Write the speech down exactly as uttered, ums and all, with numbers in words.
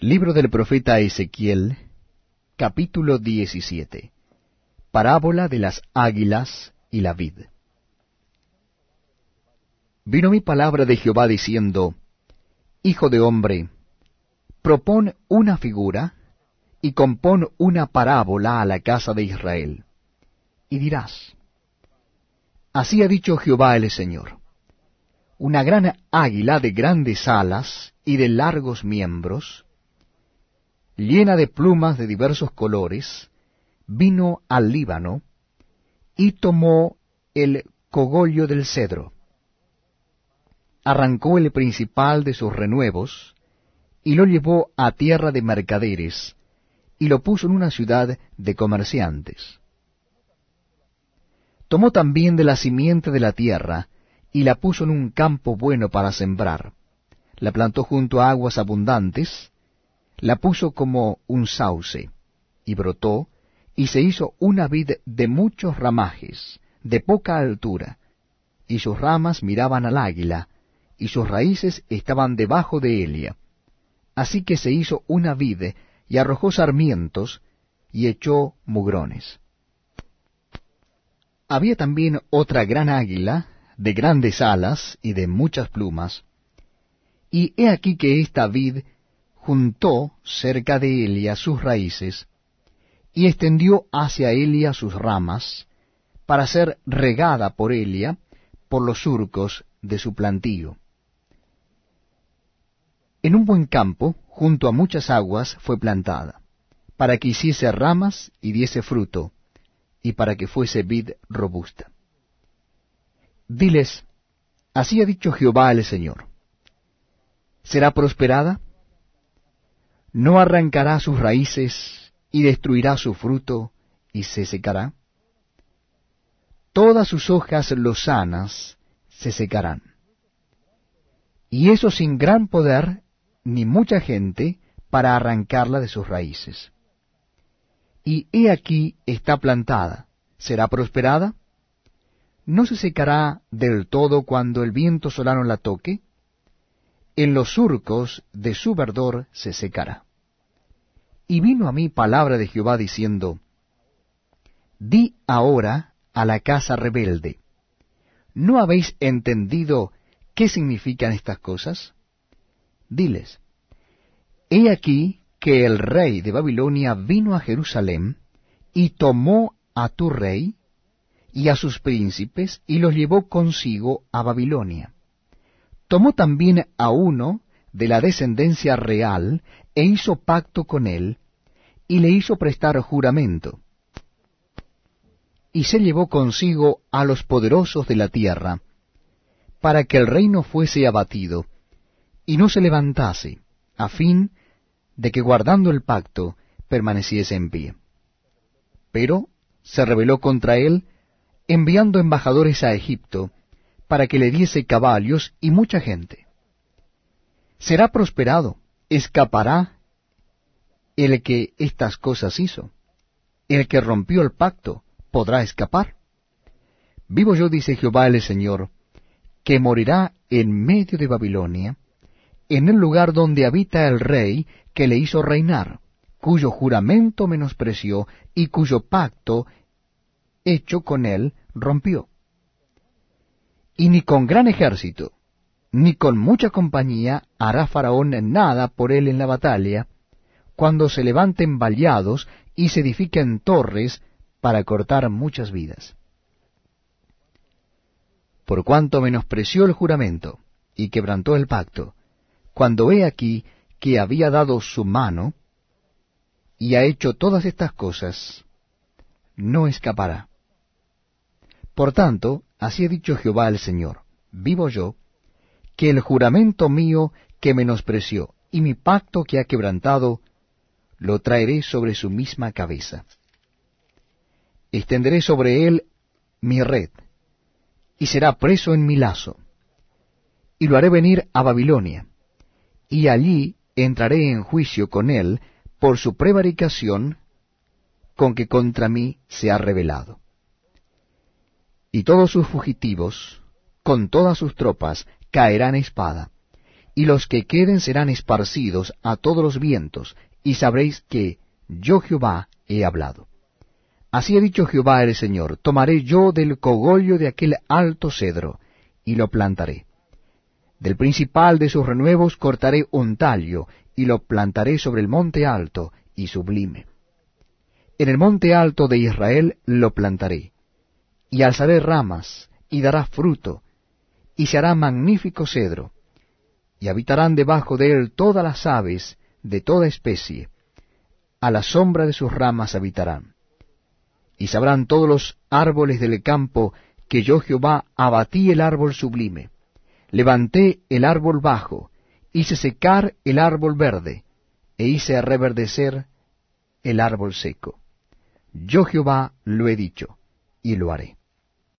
Libro del profeta Ezequiel, capítulo diecisiete. Parábola de las águilas y la vid. Vino mi palabra de Jehová diciendo: Hijo de hombre, propón una figura, y compón una parábola a la casa de Israel. Y dirás: Así ha dicho Jehová el Señor. Una gran águila de grandes alas y de largos miembros, llena de plumas de diversos colores, vino al Líbano, y tomó el cogollo del cedro. Arrancó el principal de sus renuevos, y lo llevó a tierra de mercaderes, y lo puso en una ciudad de comerciantes. Tomó también de la simiente de la tierra, y la puso en un campo bueno para sembrar. La plantó junto a aguas abundantes, la puso como un sauce, y brotó, y se hizo una vid de muchos ramajes, de poca altura, y sus ramas miraban al águila, y sus raíces estaban debajo de ella. Así que se hizo una vid, y arrojó sarmientos, y echó mugrones. Había también otra gran águila, de grandes alas y de muchas plumas, y he aquí que esta vid juntó cerca de Elia sus raíces, y extendió hacia Elia sus ramas, para ser regada por Elia por los surcos de su plantío. En un buen campo, junto a muchas aguas, fue plantada, para que hiciese ramas y diese fruto, y para que fuese vid robusta. Diles: Así ha dicho Jehová el Señor. ¿Será prosperada? ¿No arrancará sus raíces, y destruirá su fruto, y se secará? Todas sus hojas lozanas se secarán. Y eso sin gran poder, ni mucha gente, para arrancarla de sus raíces. Y he aquí está plantada, ¿será prosperada? ¿No se secará del todo cuando el viento solano la toque? En los surcos de su verdor se secará. Y vino a mí palabra de Jehová diciendo: Di ahora a la casa rebelde: ¿no habéis entendido qué significan estas cosas? Diles: He aquí que el rey de Babilonia vino a Jerusalén, y tomó a tu rey y a sus príncipes, y los llevó consigo a Babilonia. Tomó también a uno de la descendencia real, e hizo pacto con él, y le hizo prestar juramento. Y se llevó consigo a los poderosos de la tierra, para que el reino fuese abatido, y no se levantase, a fin de que guardando el pacto permaneciese en pie. Pero se rebeló contra él, enviando embajadores a Egipto, para que le diese caballos y mucha gente. ¿Será prosperado? ¿Escapará el que estas cosas hizo? ¿El que rompió el pacto podrá escapar? Vivo yo, dice Jehová el Señor, que morirá en medio de Babilonia, en el lugar donde habita el rey que le hizo reinar, cuyo juramento menospreció y cuyo pacto hecho con él rompió. Y ni con gran ejército, ni con mucha compañía hará Faraón nada por él en la batalla, cuando se levanten vallados y se edifiquen torres para cortar muchas vidas. Por cuanto menospreció el juramento y quebrantó el pacto, cuando he aquí que había dado su mano, y ha hecho todas estas cosas, no escapará. Por tanto, así ha dicho Jehová el Señor: vivo yo, que el juramento mío que menospreció, y mi pacto que ha quebrantado, lo traeré sobre su misma cabeza. Extenderé sobre él mi red, y será preso en mi lazo, y lo haré venir a Babilonia, y allí entraré en juicio con él por su prevaricación con que contra mí se ha rebelado. Y todos sus fugitivos, con todas sus tropas, caerán a espada, y los que queden serán esparcidos a todos los vientos, y sabréis que yo Jehová he hablado. Así ha dicho Jehová el Señor, tomaré yo del cogollo de aquel alto cedro, y lo plantaré. Del principal de sus renuevos cortaré un tallo, y lo plantaré sobre el monte alto y sublime. En el monte alto de Israel lo plantaré, y alzaré ramas, y dará fruto, y se hará magnífico cedro, y habitarán debajo de él todas las aves de toda especie, a la sombra de sus ramas habitarán. Y sabrán todos los árboles del campo que yo Jehová abatí el árbol sublime, levanté el árbol bajo, hice secar el árbol verde, e hice reverdecer el árbol seco. Yo Jehová lo he dicho, y lo haré.